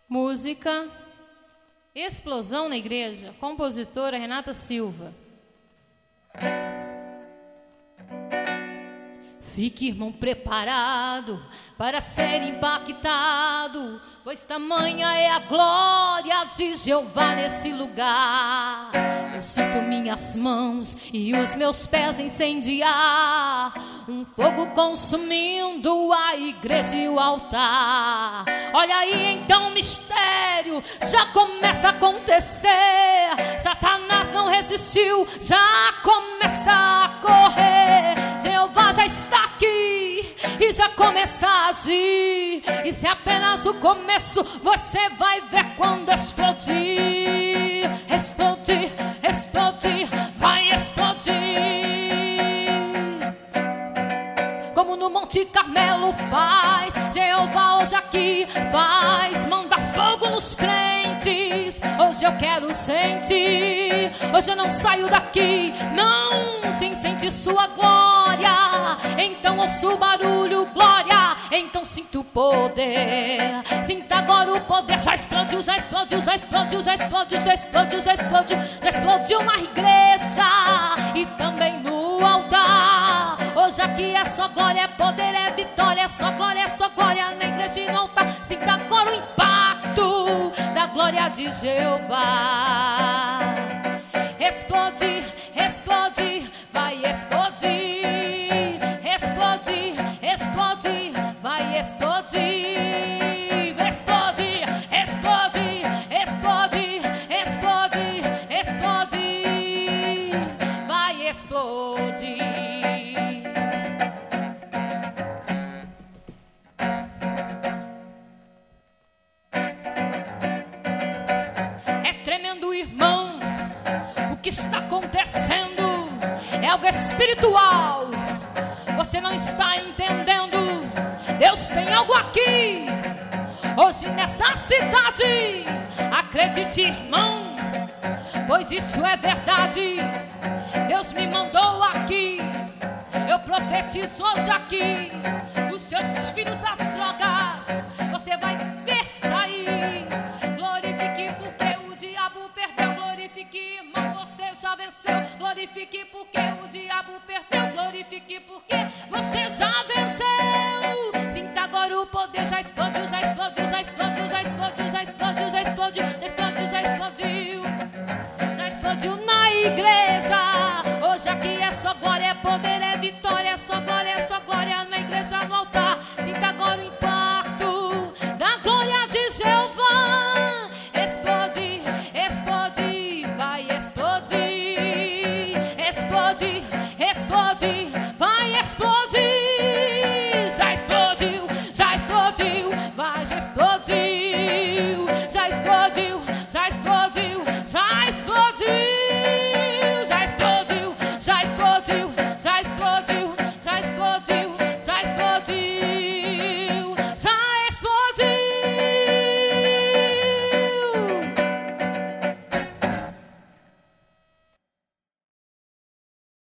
Música Explosão na Igreja, compositora Renata Silva. Fique, irmão, preparado para ser impactado, pois tamanha é a glória de Jeová nesse lugar. Eu sinto minhas mãos e os meus pés incendiar, um fogo consumindo a igreja e o altar. Olha aí então o mistério já começa a acontecer. Satanás não resistiu, já começa a correr. Jeová já está aqui e já começa a agir. Isso é apenas o começo, você vai ver quando explodir. Explodir, explodir, vai explodir. Como no Monte Carmelo faz, Jeová hoje aqui faz. Manda fogo nos crentes, hoje eu quero sentir. Hoje eu não saio daqui, não, sem sentir sua glória. Então ouço o barulho, glória, então sinto o poder. Sinta agora o poder, já explodiu, já explodiu, já explodiu, já explodiu, já explodiu, já explodiu, já explodiu na igreja e também no altar. Hoje aqui é só glória, é poder, é vitória, é só glória na igreja e no altar. Sinta agora o impacto da glória de Jeová. Explodir, explodir, vai explodir. Explodir, explodir, vai explodir. Explodir, explodir, explodir, explodir, explodir, vai explodir. É tremendo, irmão, o que está acontecendo é algo espiritual. Você não está entendendo, Deus tem algo aqui hoje nessa cidade. Acredite, irmão, pois isso é verdade. Deus me mandou aqui, eu profetizo hoje aqui. Os seus filhos das drogas você vai ver sair. Glorifique porque o diabo perdeu. Glorifique, irmão, você já venceu. Glorifique porque o diabo perdeu. Glorifique porque você já venceu. Sinta agora o poder, já explodiu, já explodiu, já explodiu, já explodiu, já explodiu, já explodiu, já explodiu, já explodiu, já explodiu na igreja. Hoje aqui é só glória, é poder, é vitória, é só glória na igreja, no altar. Sinta agora o impacto da glória de Jeová. Explodir, explodir, vai explodir. Explodir, explodir, vai explodir.